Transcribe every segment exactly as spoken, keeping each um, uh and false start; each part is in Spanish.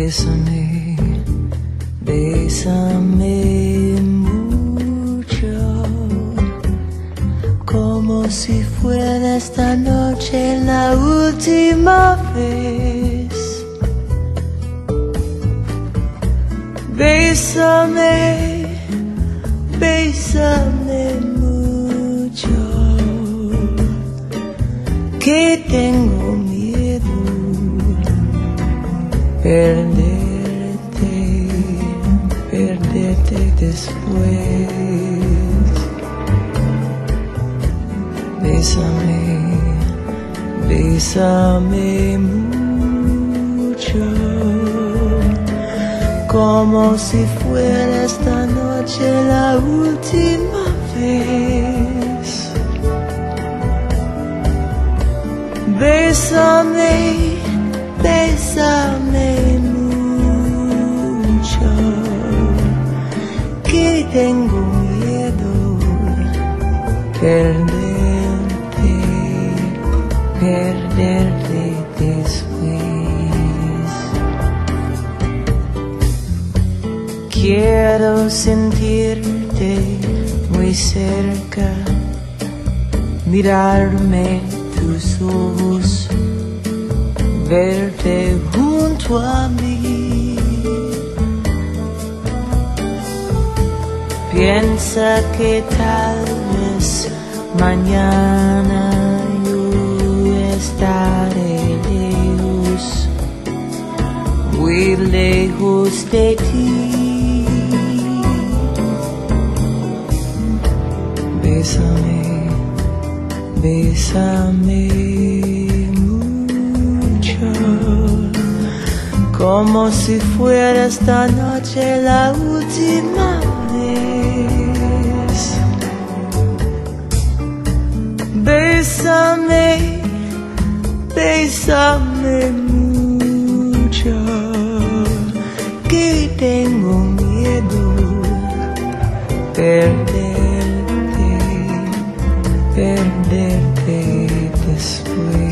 Bésame, bésame mucho, como si fuera esta noche la última vez. Bésame, bésame mucho, que tengo miedo perderte, perderte después. Bésame, bésame mucho, como si fuera esta noche la última vez. Bésame, bésame mucho, que tengo miedo perderte, perderte después. Quiero sentirte muy cerca, mirarme tus ojos, verte junto a mí. Piensa que tal vez mañana yo estaré lejos, muy lejos de ti. Bésame, bésame mucho, como si fuera esta noche la última vez. Bésame, bésame mucho, que tengo miedo perderte, perderte después.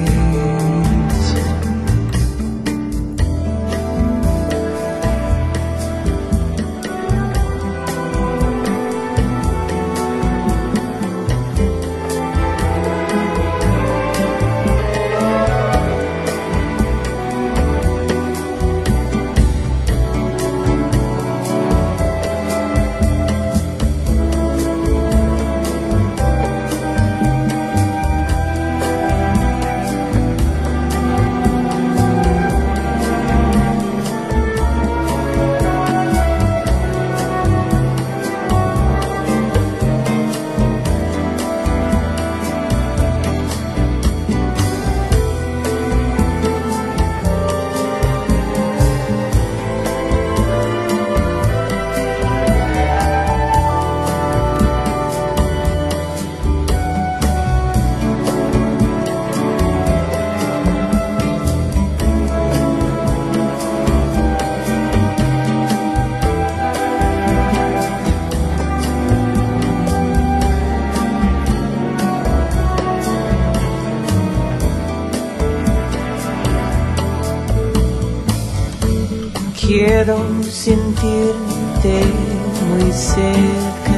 Quiero sentirte muy cerca,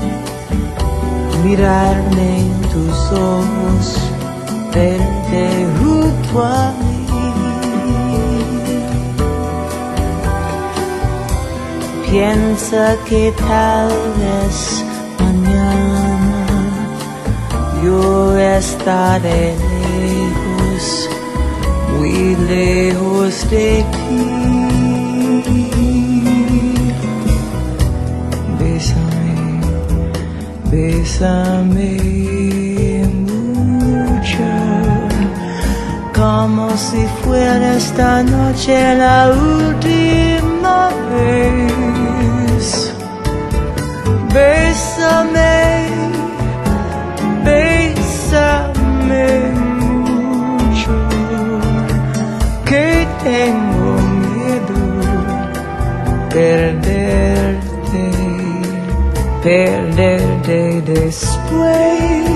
mirarme en tus ojos, verte junto a mí. Piensa que tal vez mañana yo estaré lejos, muy lejos de ti. Bésame, bésame mucho, como si fuera esta noche la última vez. Bésame, bésame mucho, que tengo miedo perderte, perderte después.